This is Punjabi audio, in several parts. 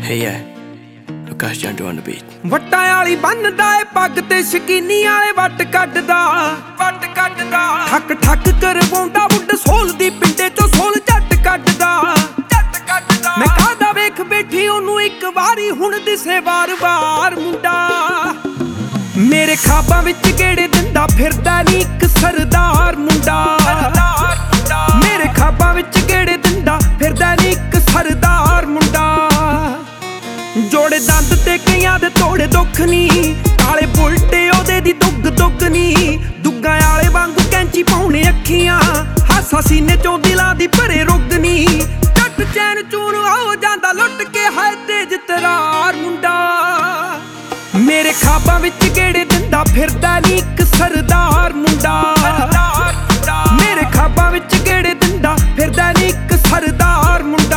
Hey yeah, Lukas Jandu on the beat. ਵੱਟਾਂ ਵਾਲੀ ਬੰਨਦਾ ਏ ਪੱਗ ਤੇ ਸ਼ਕੀਨੀ ਵਾਲੇ ਵੱਟ ਕੱਢਦਾ ਠੱਕ ਠੱਕ ਕਰਵਾਉਂਦਾ ਬੁੱਢ ਸੋਲ ਦੀ ਪਿੰਡੇ ਚੋਂ ਸੋਲ ਝੱਟ ਕੱਢਦਾ ਮੈਂ ਕਹਦਾ ਵੇਖ ਬੈਠੀ ਉਹਨੂੰ ਇੱਕ ਵਾਰੀ ਹੁਣ ਦਿਸੇ ਵਾਰ-ਵਾਰ ਮੁੰਡਾ ਮੇਰੇ ਖਾਬਾਂ ਵਿੱਚ ਗੇੜੇ ਦਿੰਦਾ ਫਿਰਦਾ ਨੀ ਇੱਕ ਸਰਦਾਰ ਮੁੰਡਾ ਮੇਰੇ ਖਾਬਾਂ ਵਿੱਚ ਗੇੜੇ ਦਿੰਦਾ ਫਿਰਦਾ ਨੀ ਇੱਕ ਸਰਦਾਰ ਮੁੰਡਾ ਜੋੜੇ ਦੰਦ ਤੇ ਕਈਆਂ ਦੇ ਤੋੜੇ ਦੁੱਖ ਨੀ ਕਾਲੇ ਬੁਲਟੇ ਉਹਦੇ ਦੀ ਦੁੱਗ ਨੀ ਦੁੱਗਾਂ ਵਾਲੇ ਵਾਂਗੂ ਕੈਂਚੀ ਪਾਉਣੇ ਅੱਖੀਆਂ ਹਾਸਾ ਸੀਨੇ ਚੋਂ ਦਿਲਾਂ ਦੀ ਭਰੇ ਰੁੱਗ ਨੀ ਟੱਟ ਚੈਨ ਚੂਨ ਹੋ ਜਾਂਦਾ ਲੁੱਟ ਕੇ ਹਾਏ ਤੇਜ ਤਰਾਰ ਮੁੰਡਾ ਮੇਰੇ ਖਾਬਾਂ ਵਿੱਚ ਗੇੜੇ ਦਿੰਦਾ ਫਿਰਦਾ ਨੀ ਇੱਕ ਸਰਦਾਰ ਮੁੰਡਾ ਮੇਰੇ ਖਾਬਾਂ ਵਿੱਚ ਗੇੜੇ ਦਿੰਦਾ ਫਿਰਦਾ ਨੀ ਇੱਕ ਸਰਦਾਰ ਮੁੰਡਾ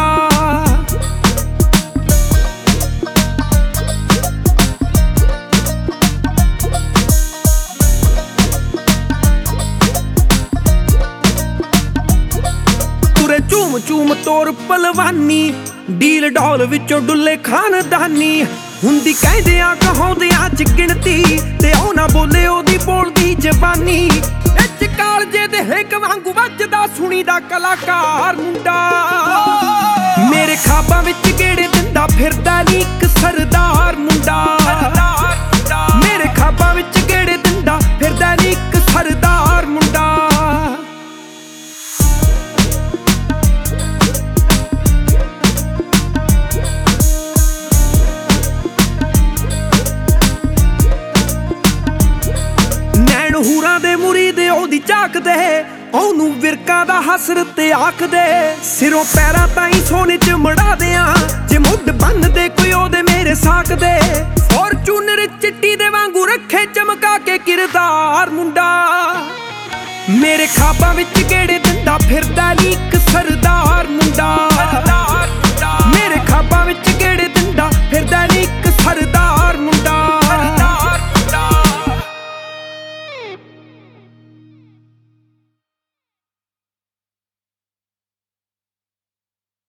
ਚੂਮ ਚੂਮ ਤੋਰ ਪਲਵਾਨੀ ਡੀਲ ਡੌਲ ਵਿੱਚੋਂ ਡੁੱਲੇ ਖਾਨਦਾਨੀ ਹੁੰਦੀ ਕਹਿੰਦਿਆਂ ਕਹਾਉਂਦਿਆਂ ਚ ਗਿਣਤੀ ਤੇ ਉਹ ਨਾ ਬੋਲੇ ਉਹਦੀ ਬੋਲਦੀ ਜ਼ਬਾਨੀ ਇੱਚ ਕਾਲਜੇ ਦੇ ਹਿੱਕ ਵਾਂਗੂ ਵੱਜਦਾ ਸੁਣੀ ਦਾ ਕਲਾਕਾਰ ਮੁੰਡਾ ਮੇਰੇ ਖਾਬਾਂ ਵਿੱਚ ਗੇੜੇ ਦਿੰਦਾ ਫਿਰਦਾ ਨੀ ਇੱਕ ਸਰਦਾਰ ਮੁੰਡਾ ਮੇਰੇ ਖਾਬਾਂ ਵਿੱਚ ਗੇੜੇ ਦਿੰਦਾ ਫਿਰਦਾ ਨੀ ਇੱਕ ਸਰਦਾਰ ਮੁੰਡਾ ਹੂਰਾਂ ਦੇ ਮੁਰੀਦ ਉਹਦੀ ਝਾਕਦੇ ਉਹਨੂੰ ਵਿਰਕਾਂ ਦਾ ਹਸਰਤ ਆਖਦੇ ਸਿਰੋਂ ਪੈਰਾਂ ਤਾਈਂ ਸੋਨੇ ਚ ਮੜਾ ਦਿਆਂ ਜੇ ਮੁੱਢ ਬੰਨਦੇ ਕੋਈ ਉਹਦੇ ਮੇਰੇ ਸਾਕਦੇ ਫੋਰਚੂਨਰ ਚਿੱਟੀ ਦੇ ਵਾਂਗੂ ਰੱਖੇ ਚਮਕਾ ਕੇ ਕਿਰਦਾਰ ਮੁੰਡਾ ਮੇਰੇ ਖਾਬਾਂ ਵਿੱਚ ਗੇੜੇ ਦਿੰਦਾ ਫਿਰਦਾ ਨੀ ਇੱਕ